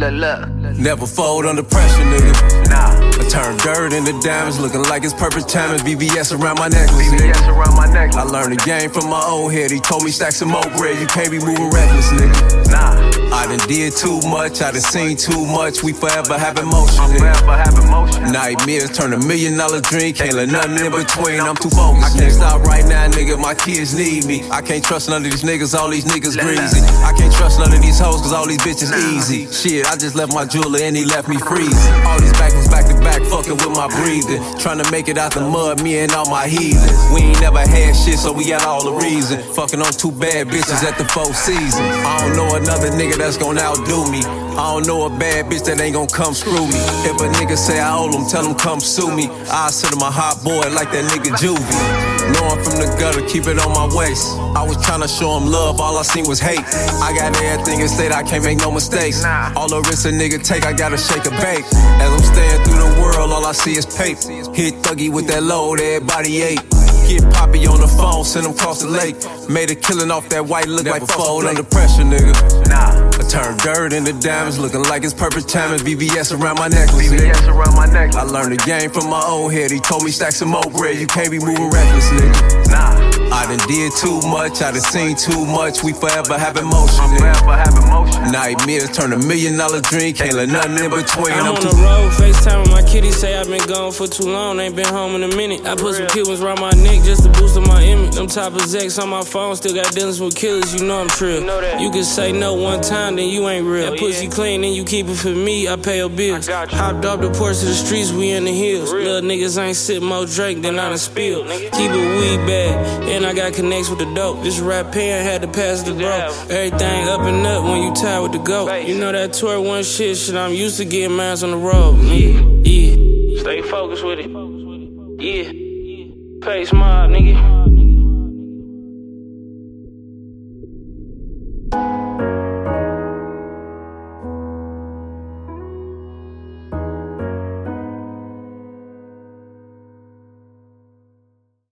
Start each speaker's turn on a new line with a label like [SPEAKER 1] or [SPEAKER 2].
[SPEAKER 1] Never fold under pressure, nigga.
[SPEAKER 2] Nah.
[SPEAKER 1] I turn dirt into diamonds, looking like it's perfect timing. VVS around my necklace,
[SPEAKER 2] VVS
[SPEAKER 1] nigga.
[SPEAKER 2] around my neck.
[SPEAKER 1] I learned the game from my old head. He told me stack some more bread. You can't be moving reckless, nigga.
[SPEAKER 2] Nah.
[SPEAKER 1] I done did too much, I done seen too much. We forever have emotion,
[SPEAKER 2] I'm
[SPEAKER 1] nigga.
[SPEAKER 2] forever having motion.
[SPEAKER 1] Nightmares turn $1 million dream. Can't let nothing in between. I'm too focused. I can't stop right now, nigga. My kids need me. I can't trust none of these niggas. All these niggas greasy. I can't trust none of these hoes, cause all these bitches easy. Shit, I just left my jeweler and he left me freezing. All these back was back to back, fucking with my breathing. Trying to make it out the mud, me and all my heathens. We ain't never had shit, so we got all the reason. Fucking on 2 bad bitches at the 4th season. I don't know another nigga that's gon' outdo me. I don't know a bad bitch that ain't gon' come screw me. If a nigga say I owe him, tell him come sue me. I send him a hot boy like that nigga Juvie. Know I'm from the gutter, keep it on my waist. I was tryna show him love, all I seen was hate. I got everything in state, I can't make no mistakes. All the risks a nigga take, I gotta shake a bake. As I'm staying through the world, all I see is paper. Hit Thuggy with that load, everybody ate. Get Poppy on the phone, send him across the lake. Made a killing off that white, look like fold under pressure, nigga.
[SPEAKER 2] Nah.
[SPEAKER 1] I turn dirt into diamonds, looking like it's perfect timing. VVS around my necklace, nigga.
[SPEAKER 2] VVS around my neck.
[SPEAKER 1] I learned the game from my old head. He told me stack some more bread. You can't be moving reckless, nigga.
[SPEAKER 2] Nah.
[SPEAKER 1] I done did too much, I done seen too much. We forever have emotion,
[SPEAKER 2] I'm
[SPEAKER 1] nigga.
[SPEAKER 2] forever having motion.
[SPEAKER 1] Nightmares turn $1 million dream. Can't let nothing in between.
[SPEAKER 3] I'm on the road, FaceTime with my kitty. Say I've been gone for too long, ain't been home in a minute. I put some killings around my neck just to boost up my image. Them top execs on my phone still got dealings with killers, you know I'm trill. You can say no one time, then you ain't real. That pussy clean, then you keep it for me, I pay your bills. Hopped off the porch to the streets, we in the hills. Little niggas ain't sip more drink than I done spill. Keep it weed bag, and I got connects with the dope. This rap pen had to pass the bro. Everything up and up when you tired with the goat. You know that tour one shit, I'm used to getting mines on the road. Yeah. Stay focused with it. Yeah. Pace mob, nigga.